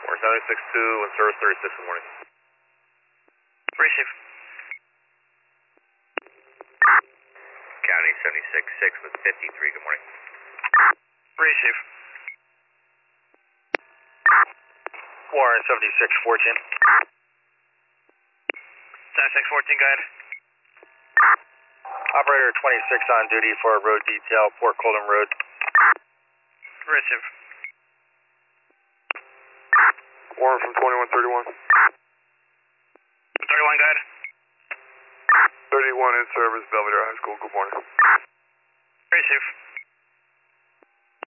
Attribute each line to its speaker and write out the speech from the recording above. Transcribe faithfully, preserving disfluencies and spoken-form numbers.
Speaker 1: Or seventy-six two and service thirty-six, good morning.
Speaker 2: Receive.
Speaker 3: County seventy-six six with fifty-three, good morning.
Speaker 2: Receive. Warren seventy-six fourteen. seventy-six fourteen, go ahead.
Speaker 4: Operator twenty-six on duty for a road detail, Port Colden Road.
Speaker 2: Receive.
Speaker 1: Warren from twenty-one thirty-one.
Speaker 2: thirty-one, go ahead.
Speaker 1: thirty-one in service, Belvedere High School, good morning.
Speaker 2: Receive.